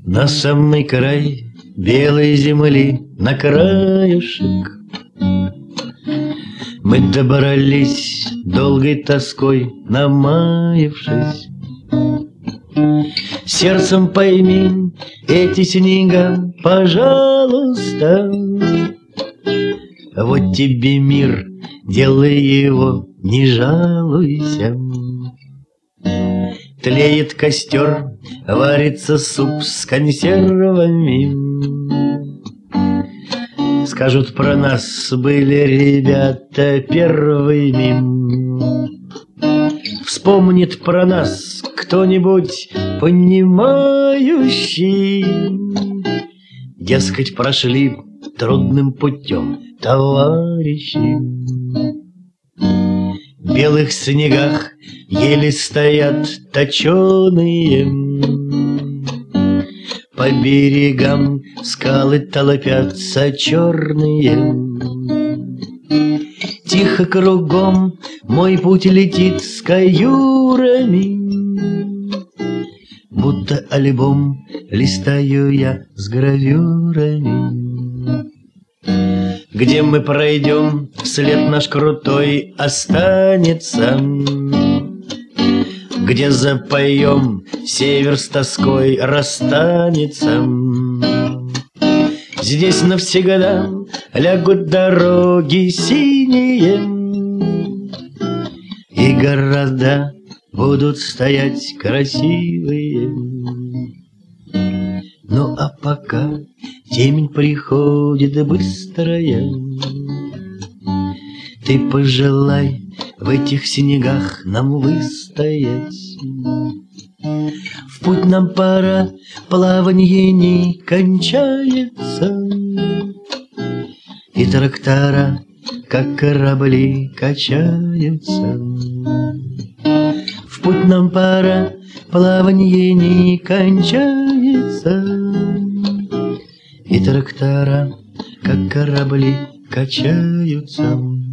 На самый край белой земли, на краешек мы добрались долгой тоской, намаявшись. Сердцем пойми эти снега, пожалуйста. Вот тебе мир, делай его, не жалуйся. Тлеет костер, варится суп с консервами. Скажут про нас, были ребята первыми. Вспомнит про нас кто-нибудь понимающий. Дескать, прошли трудным путем товарищи. В белых снегах еле стоят точеные. По берегам скалы толпятся черные. Тихо кругом мой путь летит с каюрами. Будто альбом листаю я с гравюрами. Где мы пройдем, след наш крутой останется. Где запоем, север с тоской расстанется. Здесь навсегда лягут дороги синие, и города будут стоять красивые. Ну а пока темень приходит быстрая, ты пожелай в этих снегах нам выстоять. В путь нам пора, плаванье не кончается, и трактора, как корабли, качаются. В путь нам пора, плаванье не кончается, и трактора, как корабли, качаются.